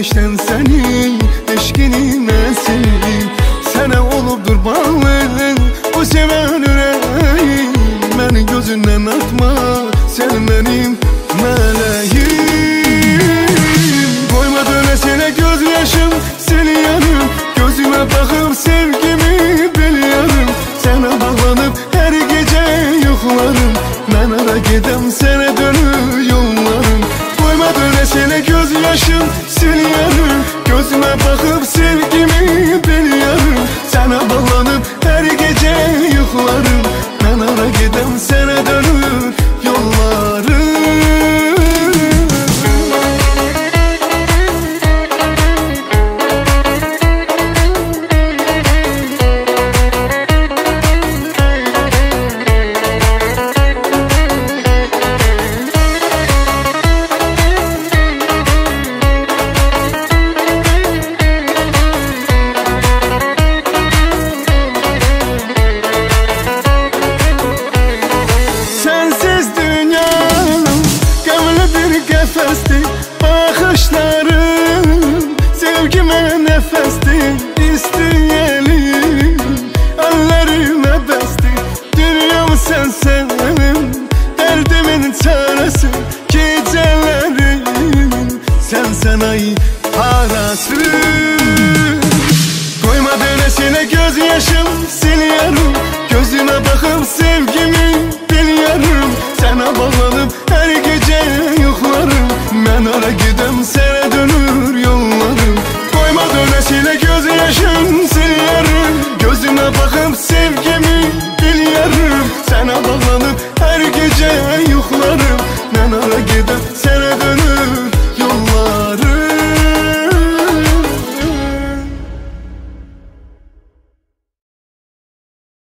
Güneşten senin eşkini nesil Sene olubdur bağlı bu seven yüreğim Beni gözünden atma sen benim meleğim Koyma dönesine gözyaşım seni yarım Gözüme bakıp sevgimi biliyorum Sana bağlanıp her gece yuhlarım Ben ara gidem sana dönür yollarım Koyma dönesine gözyaşım seni yarım Gözüme bakıp sevgimi biliyorum Sana bağlanıp her gece yuhlarım Ben ara gidem sana dönür yollarım Bakışların sevgime nefesti İsteyelim ellerime besti Dünyam sensin derdimin çaresi Gecelerim sensen ay parası Koyma dönesine gözyaşım siliyorum Gözüme bakıp sevgimi biliyorum Sana bağlanıp her gece yuhlarım Ben ara gidem sana dönür yollarım Koyma dönesine gözyaşım siliyorum Gözüme bakıp sevgimi biliyorum Sana bağlanıp her gece yuhlarım Ben ara gidem sana dönür